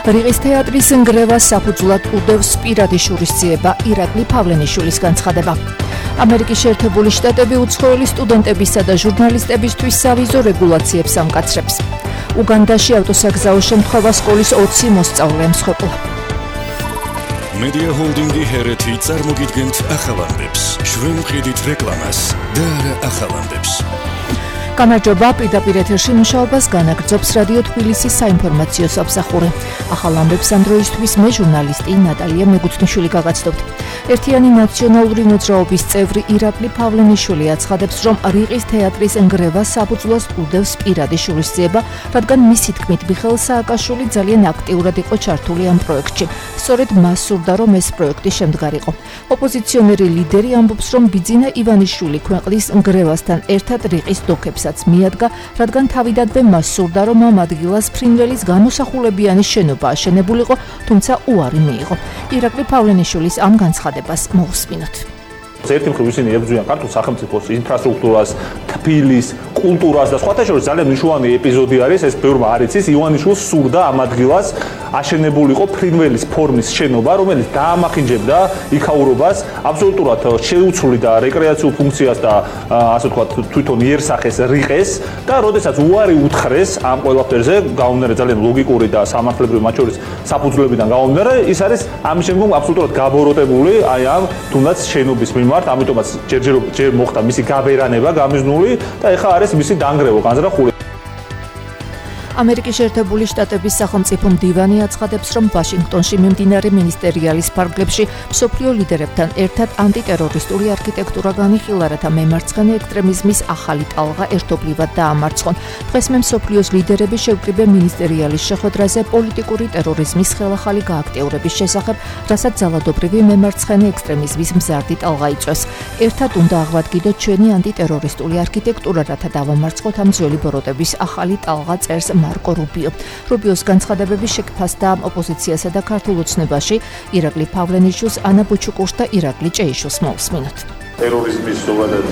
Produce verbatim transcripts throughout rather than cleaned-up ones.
რიყის თეატრის ნგრევა საფუძვლად უდევს პირადი შურისძიება ირაკლი ფავლენიშვილის განცხადება. ამერიკის შეერთებული შტატები უცხოელი სტუდენტებისა და ჟურნალისტებისთვის სავიზო რეგულაციებს ამკაცრებს. უგანდაში ავტოსაგზაო შემთხვევა სკოლის ოცი მოსწავლე მსხვერპლა. Media Holding-ი ჰერეთი წარმოგიდგენთ ახალ ამბებს. ჩვენ ვხედით რეკლამას და არა ახალ ამბებს. გამარჯობა, პირდაპირ ეთერში მუშაობას განაგრძობს რადიო თბილისის საინფორმაციო სამსახური. ახალ ამბებს ამ დროისთვის მე ჟურნალისტი ნატალია მეგუთნიშვილი გაგაცნობთ. ერთიანი ნაციონალური მოძრაობის წევრი ირაკლი ფავლენიშვილი აცხადებს, რომ რიყის თეატრის ნგრევა საფუძვლად უდევს პირადი შურისძიება, რადგან მისი თქმით მიხეილ სააკაშვილი ძალიან აქტიურად იყო ჩართული ამ პროექტში. სწორედ მას სურდა, რომ ეს პროექტი შემდგარიყო. ოპოზიციონერი ლიდერი ამბობს, რომ ბიძინა ივანიშვილი ქვეყნის ნგრევასთან ერთად რიყის დოქებსაც მიადგა, რადგან თავიდანვე მას სურდა, რომ ამ ადგილას ფრინველის გამოსახულებიანი შენობა აშენებულიყო, თუმცა უარი მიიღო. ირაკლი ფავლენიშვილის ამ განცხადებას მოვუსმინოთ. ერთი მხრივ ისინი ებრძვიან ქართულ სახელმწიფოს ინფრასტრუქტურას, თბილის, კულტურას და სხვათა შორის ძალიან მნიშვნელოვანი ეპიზოდი არის ეს ბევრმა არ იცის. ივანიშვილს სურდა ამ ადგილას აშენებულიყო ფრინველის ფორმის შენობა, რომელიც დაამახინჯებდა იქაურობას, აბსოლუტურად შეუცვლიდა რეკრეაციულ ფუნქციას და ასე ვთქვათ თვითონ იერსახეს რიყეს და როდესაც უარი უთხრეს ამ ყველაფერზე, გამომდინარე ძალიან ლოგიკური და სამართლებრივი მათ შორის საფუძვლებიდან გამომდინარე, ის არის ამის შემდგომ აბსოლუტურად გაბოროტებული აი ამ თუნდაც შენობის მიმართ. ამიტომაც ჯერჯერ ჯერ მოხდა მისი გაბერანება გამიზნული და ეხლა არის მისი დანგრევა განზრახული. ამერიკის შეერთებული შტატების სახელმწიფო მდივანი აცხადებს, რომ ვაშინგტონში მიმდინარე მინისტერიალის ფარგლებში მსოფლიო ლიდერებთან ერთად ანტიტერორისტული არქიტექტურა განიხილა, რათა მემარცხენე ექსტრემიზმის ახალი ტალღა ერთობლივად დაამარცხონ. დღეს მე მსოფლიოს ლიდერები შევკრიბე მინისტერიალის შეხვედრაზე პოლიტიკური ტერორიზმის ხელახალი გააქტიურების შესახებ, რასაც ძალადობრივი მემარცხენე ექსტრემიზმის მზარდი ტალღა იწვევს. ერთად უნდა აღვადგინოთ ჩვენი ანტიტერორისტული არქიტექტურა, რათა დავამარცხოთ ამ ძველი ბოროტების ახალი ტალღა, წერს მარკო რუბიო. რუბიოს განცხადებები შეფასდა ოპოზიციასა და ქართულ ოცნებაში. ირაკლი ფავლენიშვილს, ანა ბუჩუკურს და ირაკლი ჭეიშვილს მოვუსმინოთ. ტერორიზმის ზოგადად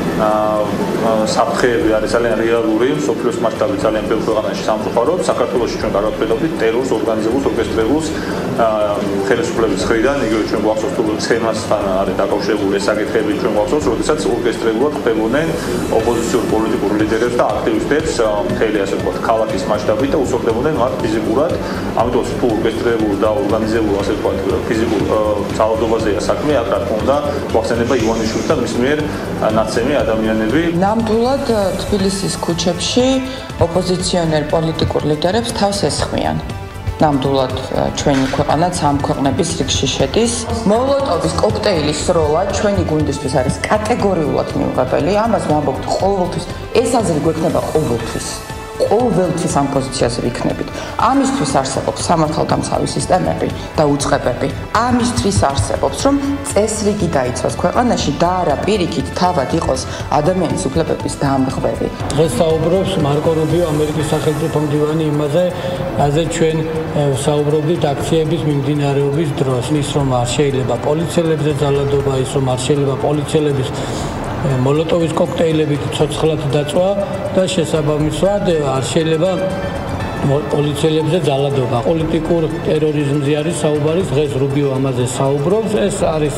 საფრთხეები არის ძალიან რეალური, მსოფლიოს მასშტაბით ძალიან ბევრ ქვეყანაში სამწუხაროდ. საქართველოში ჩვენ კარგად ვხედავთ ტერორს ორგანიზებულს, ორკესტრებულს ხელისუფლების მხრიდან, იგივე ჩვენ გვახსოვს თუ ცემასთან არის დაკავშირებული ეს საკითხები ჩვენ გვახსოვს, როდესაც ორკესტრებულად ხდებოდნენ ოპოზიციურ პოლიტიკურ ლიდერებს და აქტივისტებს მთელი ასე ვთქვათ ქალაქის მასშტაბით და უსწორდებოდნენ მათ ფიზიკურად. ამიტომ თუ ორკესტრებულ და ორგანიზებულ ასე ვთქვათ ფიზიკურ ძალადობაზეა საქმე, აქ რა თქმა უნდა გვახსენება ივანიშვილის და მის მიერ ნაცემი ადამიანები. ნამდვილად თბილისის ქუჩებში ოპოზიციონერ პოლიტიკურ ლიდერებს თავს ესხმიან. ნამდვილად ჩვენი ქვეყანაც ამ ქვეყნების რიგში შედის. მოლოტოვის კოქტეილის სროლა ჩვენი გუნდისთვის არის კატეგორიულად მიუღებელი. ამას ვამბობთ ყოველთვის. ეს აზრი გვექნება ყოველთვის. ყოველთვის ამ პოზიციაზე ვიქნებით. ამისთვის არსებობს სამართალდამცავი სისტემები და უწყებები. ამისთვის არსებობს, რომ წესრიგი დაიცვას ქვეყანაში და არა პირიქით თავად იყოს ადამიანის უფლებების დამღები. დღეს საუბრობს მარკო რუბიო, ამერიკის სახელმწიფო მდივანი იმაზე, რაზე ჩვენ საუბრობდით აქციების მიმდინარეობის დროს. ის რომ არ შეიძლება პოლიციელებზე ძალადობა, ის რომ არ შეიძლება პოლიციელების მოლოტოვის კოქტეილებით ცოცხლად დაწვა და შესაბამისად არ შეიძლება პოლიციელებზე ძალადობა. პოლიტიკურ ტერორიზმზე არის საუბარი, დღეს რუბიო ამაზე საუბრობს. ეს არის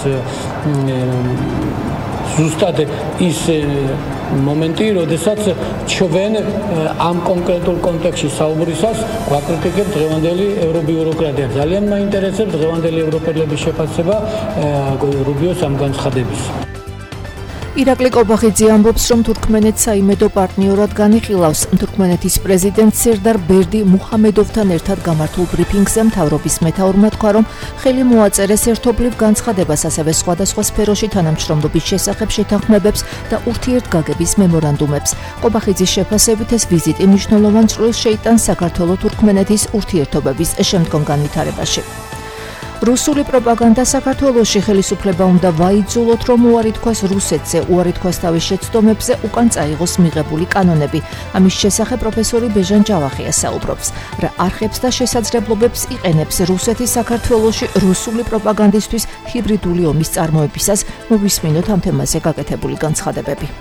ზუსტად ის მომენტი, როდესაც ჩვენ ამ კონკრეტულ კონტექსტში საუბრისას გვაკრიტიკებთ დღევანდელი ევრობიუროკრატია. ძალიან მაინტერესებს დღევანდელი ევროპელების შეფასება რუბიოს ამ განცხადების. ირაკლი კობახიძე ამბობს, რომ თურქმენეთს საიმედო პარტნიორად განიხილავს. თურქმენეთის პრეზიდენტ სერდარ ბერდი მუჰამედოვთან ერთად გამართულ ბრიფინგზე მთავრობის მეთაურმა თქვა, რომ ხელი მოაწერეს ერთობლივ განცხადებას, ასევე სხვადასხვა სფეროში თანამშრომლობის შესახებ შეთანხმებებს და ურთიერთგაგების მემორანდუმებს. კობახიძის შეფასებით ეს ვიზიტი მნიშვნელოვან წვლილს შეიტანს საქართველო-თურქმენეთის ურთიერთობების შემდგომ განვითარებაში. რუსული პროპაგანდა საქართველოში ხელისუფლება უნდა ვაიძულოთ, რომ უარი თქვას რუსეთზე, უარი თქვას თავის შეცდომებზე, უკან წაიღოს მიღებული კანონები. ამის შესახებ პროფესორი ბეჟან ჯავახია საუბრობს. რა არხებს და შესაძლებლობებს იყენებს რუსეთი საქართველოში რუსული პროპაგანდისთვის ჰიბრიდული ომის წარმოებისას, მოვისმინოთ ამ თემაზე გაკეთებული განცხადებები.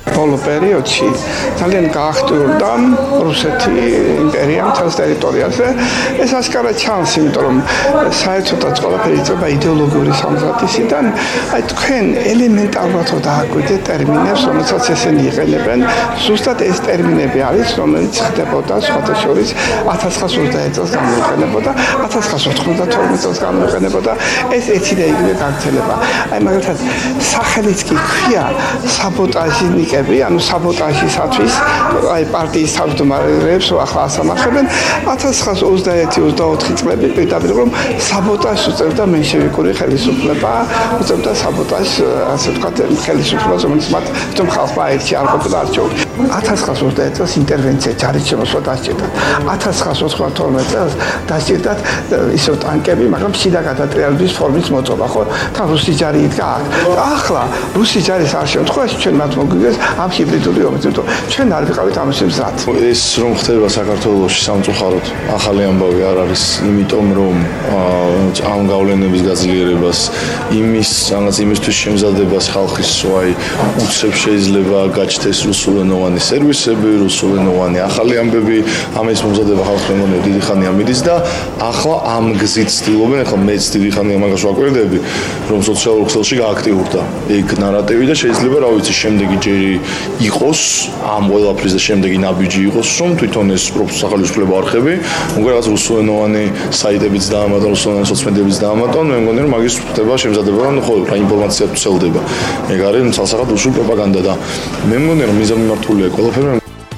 ბოლო პერიოდში ძალიან გააქტიურდა რუსეთი იმპერიამ თავს ტერიტორიაზე. ეს ასკარად ჩანს, იმიტომ რომ საერთოდაც ყველაფერი იწყება იდეოლოგიური სამზადისიდან. აი თქვენ ელემენტარულად დააკვირდეთ ტერმინებს, რომელსაც ესენი იყენებენ. ზუსტად ეს ტერმინები არის, რომელიც ხდებოდა სხვათა შორის ათას ცხრაას ოცდაერთი წელს გამოიყენებოდა, ათას ცხრაას ოცდაათორმეტ წელს გამოიყენებოდა. ეს ეცი და იგივე გაგრძელება. აი მაგალითად სახელიც კი ქვია საბოტაჟნიკები, ანუ საბოტაჟისათვის აი პარტიის თავმჯდომარეებს ახლა ასამართლებენ. ათას ცხრაას ოცდაერთი ოცდაოთხი წლები პირდაპირ რომ საბოტაჟს უწევდა მენშევიკური ხელისუფლება, უწევდა საბოტაჟს, ასე ვთქვათ, ხელისუფლებას, რომელიც მათ თვითონ ხალხმა აირჩია, არ ყოფილა არჩეული. ათას ცხრაას ოცდაერთი წელს ინტერვენცია ჯარით შემოსვლა დასჭირდათ. ათას ცხრაას ოცდაათორმეტ წელს დასჭირდათ ისევ ტანკები, მაგრამ შიდა გადატრიალების ფორმის მოწყობა, ხო? თან რუსი ჯარი იდგა აქ. ახლა რუსი ჯარის არ შემთხვევაში ჩვენ მათ მოგვიგეს ამ ჰიბრიდული ომით, იმიტომ ჩვენ არ ვიყავით ამის მზად. ეს რომ ხდება საქართველოში სამწუხაროდ ახალი ამბავი არ არის, იმიტომ რომ ამ გავლენების გაძლიერებას, იმის რაღაც იმისთვის შემზადებას ხალხის აი უცებ შეიძლება გაჩნდეს რუსულენოვანი სერვისები, რუსულენოვანი ახალი ამბები, ამის მომზადება ხალხს მეგონია დიდი ხანია მიდის და ახლა ამ გზით ცდილობენ, ახლა მეც დიდი ხანია მაგას ვაკვირდები, რომ სოციალურ ქსელში გააქტიურდა ეგ ნარატივი და შეიძლება რა ვიცი შემდეგი ჯერი იყოს ამ ყველაფრის და შემდეგი ნაბიჯი იყოს, რომ თვითონ ეს სახელმწიფო არხები, უკვე რაღაც რუსულენოვანი საიტებიც დაამატონ, რუსულენოვანი სოციმედიებიც დაამატონ, მე მგონი რომ მაგის ხდება შემზადება, რომ ხო რა ინფორმაცია ვრცელდება. ეგ არის ცალსახად რუსული პროპაგანდა და მე მგონი რომ მიზანმიმართულია ყველაფერი.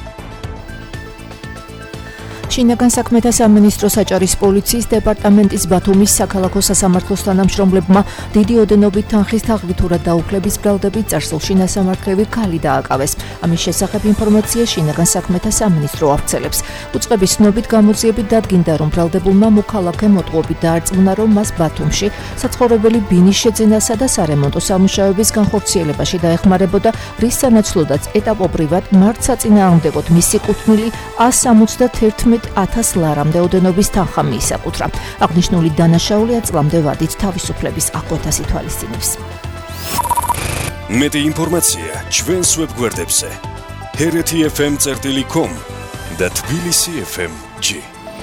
შინაგან საქმეთა სამინისტროს აჭარის პოლიციის დეპარტამენტის ბათუმის საქალაქო სასამართლოს თანამშრომლებმა დიდი ოდენობით თანხის თაღლითურად დაუქლების ბრალდებით წარსულში ნასამართლები ქალი დააკავეს. ამის შესახებ ინფორმაცია შინაგან საქმეთა სამინისტრო ავრცელებს. უწყების ცნობით გამოძიებით დადგინდა, რომ ბრალდებულმა მოქალაქე მოტყუებით დაარწმუნა, რომ მას ბათუმში საცხოვრებელი ბინის შეძენასა და სარემონტო სამუშაოების განხორციელებაში დაეხმარებოდა, რის სანაცვლოდაც ეტაპობრივად მართსაწინააღმდეგოდ მისი კუთვნილი ას სამოცდაერთი ათას ლარამდე ოდენობის თანხა მიისაკუთრა. აღნიშნული დანაშაული აწლამდე ვადით თავისუფლების აკვეთას ითვალისწინებს. მეტი ინფორმაცია ჩვენს ვებგვერდებზე ჰერეთი ეფ ემ წერტილი კომ და თბილისი ეფ ემ ჯი.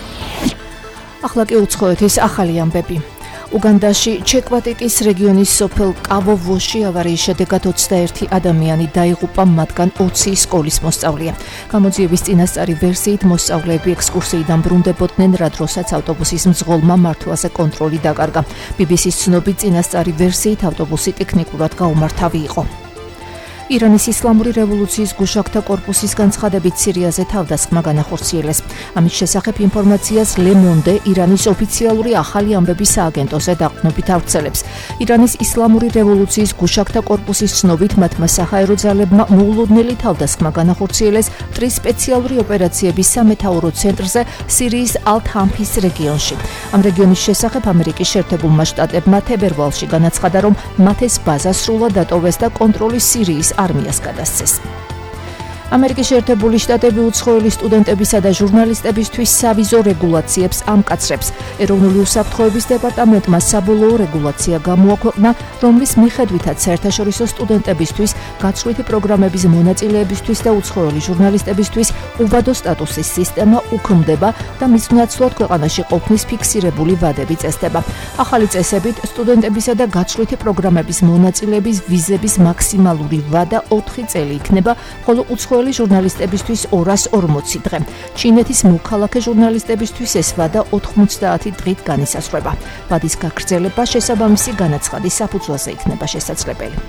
ახლა კი უცხოეთის ახალი ამბები. უგანდაში ჩეკვატიტის რეგიონის სოფელ კავოვოში ავარიის შედეგად ოცდაერთი ადამიანი დაიღუპა, მათგან ოცი სკოლის მოსწავლეა. გამოძიების წინასწარი ვერსიით მოსწავლეები ექსკურსიიდან ბრუნდებოდნენ, რა დროსაც ავტობუსის მძღოლმა მართვაზე კონტროლი დაკარგა. ბი ბი სის ცნობით წინასწარი ვერსიით ავტობუსი ტექნიკურად გაუმართავი იყო. ირანის ისლამური რევოლუციის გუშაქთა კორპუსის განცხადებით სირიაზე თავდასხმა განახორციელეს. ამის შესახებ ინფორმაციას Le Monde ირანის ოფიციალური ახალი ამბების სააგენტოზე დაყრდნობით ავრცელებს. ირანის ისლამური რევოლუციის გუშაქთა კორპუსის ცნობით მათმა საჰაერო ძალებმა მოულოდნელი თავდასხმა განახორციელეს ტრის სპეციალური ოპერაციების სამეთაურო ცენტრზე სირიის ალ-ჰამფის რეგიონში. ამ რეგიონის შესახებ ამერიკის შეერთებულმა შტატებმა თებერვალში განაცხადა, რომ მათ ეს ბაზა სრულად დატოვეს და კონტროლი სირიის არმიას გადასცეს. ამერიკის შეერთებული შტატები უცხოელი სტუდენტებისა და ჟურნალისტებისთვის სავიზო რეგულაციებს ამკაცრებს. ეროვნული უსაფრთხოების დეპარტამენტმა საბოლოო რეგულაცია გამოაქვეყნა, რომლის მიხედვითაც საერთაშორისო სტუდენტებისთვის, გაცვლითი პროგრამების მონაწილეებისთვის და უცხოელი ჟურნალისტებისთვის უბადო სტატუსის სისტემა უქმდება და მის ნაცვლად ქვეყანაში ყოფნის ფიქსირებული ვადები წესდება. ახალი წესებით სტუდენტებისა და გაცვლითი პროგრამების მონაწილეების ვიზების მაქსიმალური ვადა ოთხი წელი იქნება, ხოლო უცხოელი ჟურნალისტებისთვის ორას ორმოცი დღე. ჩინეთის მოქალაქე ჟურნალისტებისთვის ეს ვადა ოთხმოცდაათი დღით განისაზღვრება. ვადის გაგრძელება შესაბამისი განაცხადის საფუძველზე იქნება შესაძლებელი.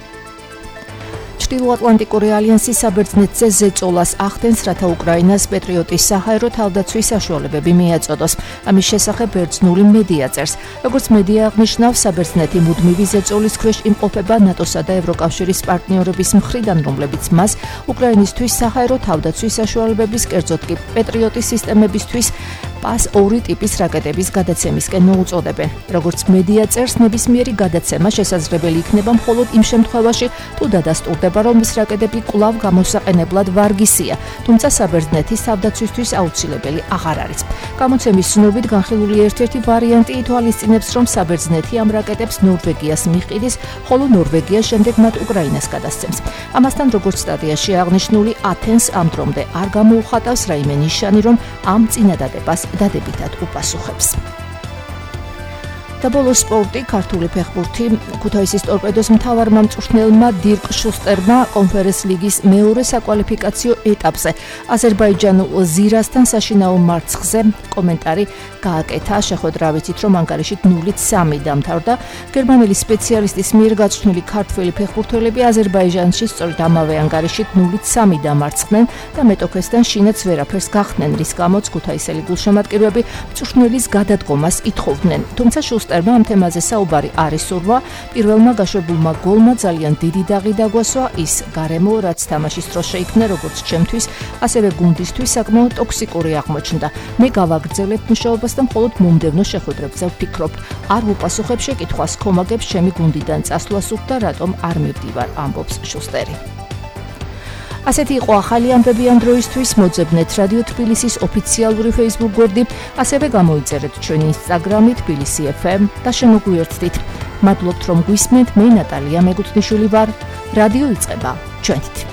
ჩრდილოატლანტიკური ალიანსის საბერძნეთზე ზეწოლას ახდენს, რათა უკრაინას პეტრიოტის საჰაერო თავდაცვის საშუალებები მიაწოდოს. ამის შესახებ ბერძნული მედია წერს. როგორც მედია აღნიშნავს, საბერძნეთი მუდმივი ზეწოლის ქვეშ იმყოფება ნატოსა და ევროკავშირის პარტნიორების მხრიდან, რომლებიც მას უკრაინისთვის საჰაერო თავდაცვის საშუალებების, კერძოდ კი პეტრიოტის სისტემებისთვის პას ორი ტიპის რაკეტების გადაცემისკენ მოუწოდებენ. Როგორც მედია წერს, ნებისმიერი გადაცემა შესაძლებელი იქნება მხოლოდ იმ შემთხვევაში, თუ დადასტურდება, რომ ეს რაკეტები კვლავ გამოსაყენებლად ვარგისია, თუმცა საბერძნეთის თავდაცვისთვის აუცილებელი აღარ არის. გამოცემის ცნობით განხილული ერთ-ერთი ვარიანტი ითვალისწინებს, რომ საბერძნეთი ამ რაკეტებს ნორვეგიას მიჰყიდის, ხოლო ნორვეგია შემდეგ მათ უკრაინას გადასცემს. ამასთან, როგორც სტატიაში აღნიშნული, ათენს ამ დრომდე არ გამოუხატავს რაიმე ნიშანი, რომ ამ წინადადებას დადებითად უპასუხებს. და ბოლოს სპორტი, ქართული ფეხბურთი, ქუთაისის ტორპედოს მთავარმა მწვრთნელმა დირკ შუსტერმა კონფერენს ლიგის მეორე საკვალიფიკაციო ეტაპზე აზერბაიჯანულ ზირასთან საშინაო მარცხზე კომენტარი გააკეთა. შეხვედრა ვიცით, რომ ანგარიშით ნულით სამი დამთავრდა. გერმანელი სპეციალისტის მიერ გაწვრთნილი ქართველი ფეხბურთელები აზერბაიჯანში სწორედ ამავე ანგარიშით ნულით სამი დამარცხდნენ და მეტოქესთან შინაც ვერაფერს გახდნენ, რის გამოც ქუთაისელი გულშემატკივრები მწვრთნელის გადადგომას ითხოვდნენ. თუმცა შუსტერმა ამ თემაზე საუბარი არ ისურვა. პირველმა გაშვებულმა გოლმა ძალიან დიდი დაღი დაგვასვა, ის გარემო, რაც თამაშის დროს შეიქმნა როგორც ჩემთვის, ასევე გუნდისთვის საკმაოდ ტოქსიკური აღმოჩნდა. მე გავაგრძელებ მუშაობას და მხოლოდ მომდევნო შეხვედრებზე ვფიქრობ. არ ვუპასუხებ შეკითხვას, ხომაგებს ჩემი გუნდიდან წასვლას უხდა, რატომ არ მივდივარ, ამბობს შუსტერი. ასეთი იყო ახალი ამბები ამ დროისთვის. მოძებნეთ რადიო თბილისის ოფიციალური Facebook გვერდი, ასევე გამოიწერეთ ჩვენი Instagram-ი თბილისი ეფ ემ და შემოგვიერთდით. მადლობთ რომ გვისმენთ, მე ნატალია მეგუთნიშვილი ვარ. რადიო იწყება ჩვენით.